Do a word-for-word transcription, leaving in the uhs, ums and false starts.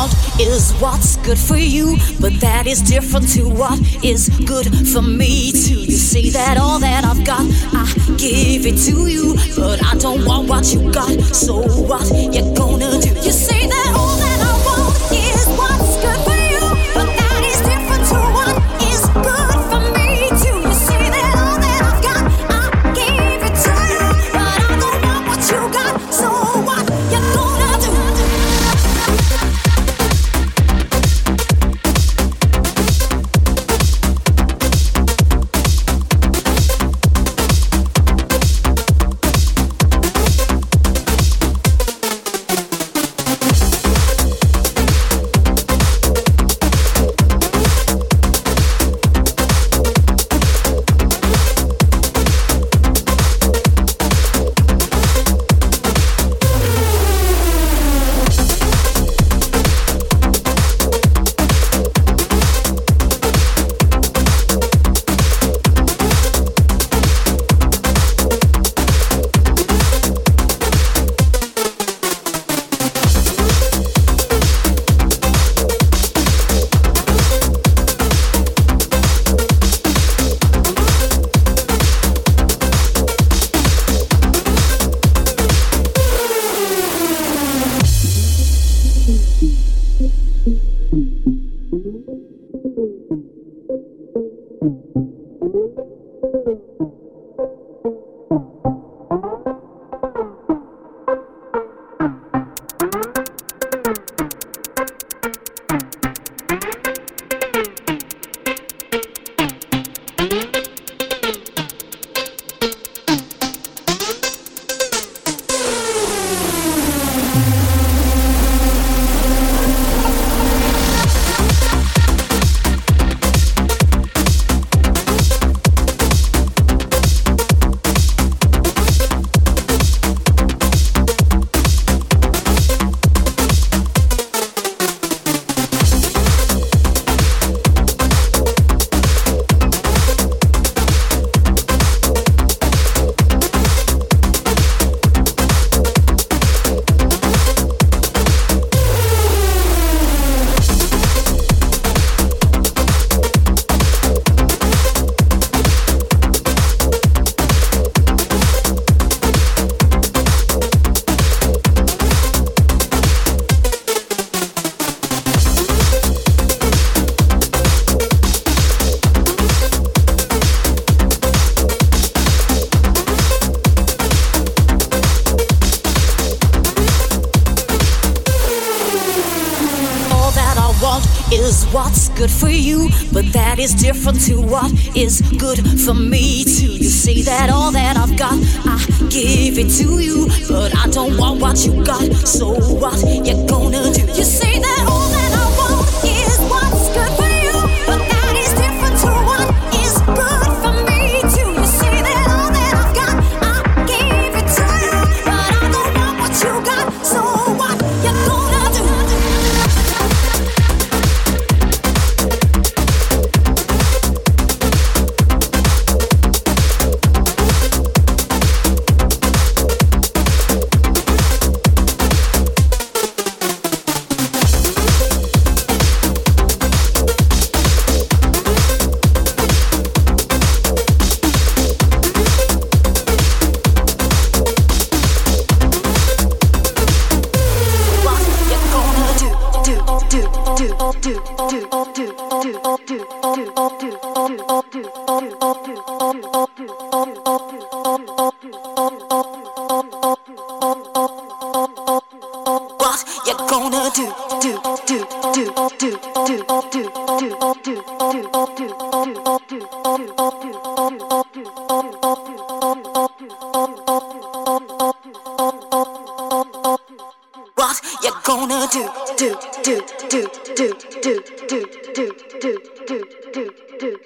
want is what's good for you, but that is different to what is good for me too. You say that all that I've got, I give it to you, but I don't want what you got, so what you gonna do? You say that all that I want is what's good for you, but that is different to what is good for me too. You say that all that I've got, I give it to you, but I don't want what you got, so what you gonna do? Is what's good for you, but that is different to what is good for me too. You say that all that I've got, I give it to you, but I don't want what you got, so what you gonna do? You say that all that I want is what's good for you, but that is different to what is good for me too. You say that all that I've got, I give it to you, but I don't want what you got, so what you gonna do? Gonna do, do, do, do, do, do, do, do, do, do, do, do.